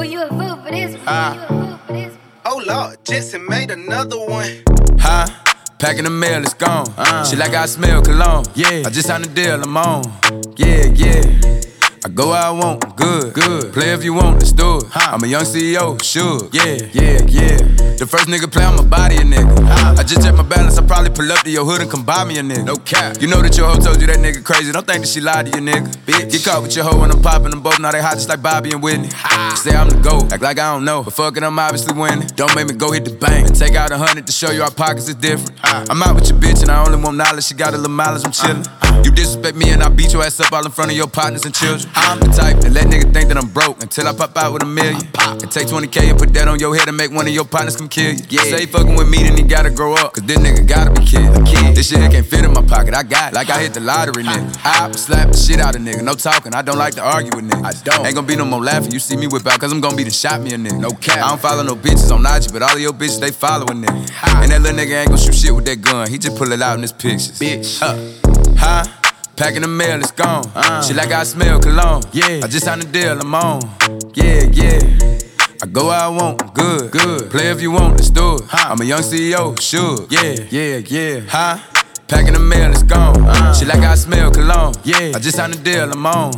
fool, you a fool for this. You a fool for this. Oh Lord, Jetson made another one. Huh? Packing the mail, it's gone. She like I smell cologne. Yeah, I just signed the deal, I'm on. Yeah, yeah. I go where I want, I'm good. Play if you want, let's do it. I'm a young CEO, sure. Yeah. The first nigga play, I'ma body a nigga. I just check my balance, I probably pull up to your hood and come buy me a nigga. No cap. You know that your hoe told you that nigga crazy. Don't think that she lied to you, nigga. Bitch. Get caught with your hoe when I'm popping them both. Now they hot just like Bobby and Whitney. Say I'm the GOAT, act like I don't know. But fuck it, I'm obviously winning. Don't make me go hit the bank and take out 100 to show you our pockets is different. I'm out with your bitch and I only want knowledge. She got a little mileage, I'm chillin'. You disrespect me and I beat your ass up all in front of your partners and children. I'm the type that let nigga think that I'm broke until I pop out with $1 million. And take 20K and put that on your head and make one of your partners come kill you. Yeah. Say fucking with me, then he gotta grow up, cause this nigga gotta be killed. This shit here can't fit in my pocket, I got it. Like I hit the lottery, nigga. I slap the shit out of nigga, no talking, I don't like to argue with niggas. I don't. Ain't gonna be no more laughing, you see me whip out, cause I'm gonna be the shot me a nigga. No cap. I don't follow no bitches on IG, but all of your bitches, they following nigga. And that little nigga ain't gon' shoot shit with that gun, he just pull it out in his pictures. Bitch. Huh? Packing the mail, it's gone. She like I smell cologne. Yeah, I just signed the deal, I'm on. Yeah. I go where I want, I'm good. Play if you want, let's do it. I'm a young CEO, sure. Yeah. Huh? Packing the mail, it's gone. She like I smell cologne. Yeah, I just signed the deal, I'm on.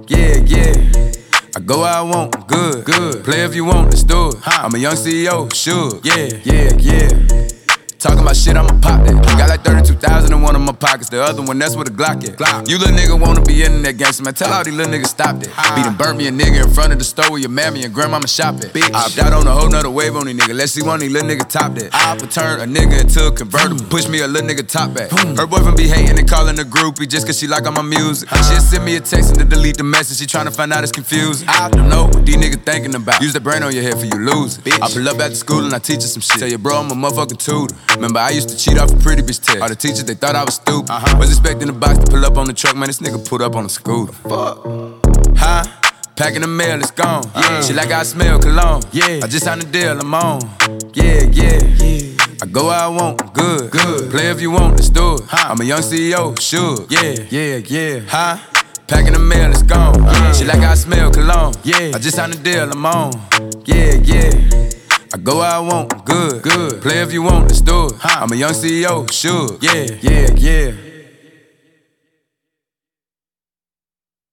Yeah. I go where I want, I'm good. Play if you want, let's do it. I'm a young CEO, sure. Yeah. Talking about shit, I'ma pop that. Got like 32,000 in one of my pockets. The other one, that's where the Glock at. You little nigga wanna be in that gangster, man. Tell all these little niggas stop that. Beat burn me a nigga in front of the store where your mammy and grandmama shop at. I opt out on a whole nother wave on these niggas. Let's see one of these little niggas top that. I turn a nigga into a convertible. Push me a little nigga top back. Her boyfriend be hating and calling a groupie just cause she like all my music. She'll send me a text and to delete the message. She tryna find out it's confusing. I don't know what these niggas thinking about. Use that brain on your head for you lose it. I pull up after school and I teach her some shit. Tell your bro I'm a motherfucking tutor. Remember I used to cheat off a pretty bitch test. All the teachers, they thought I was stupid. Was expecting the box to pull up on the truck, man, this nigga pulled up on a scooter. Fuck. Huh? Packing the mail, it's gone. She like I smell cologne. Yeah, I just signed the deal, I'm on. Yeah. I go where I want, I'm good. Play if you want, let's do it. I'm a young CEO, sure. Yeah. Huh? Packing the mail, it's gone. She like I smell cologne. Yeah, I just signed the deal, I'm on. Yeah. I go where I want, I'm good. Play if you want, let's do it. I'm a young CEO, sure. Yeah.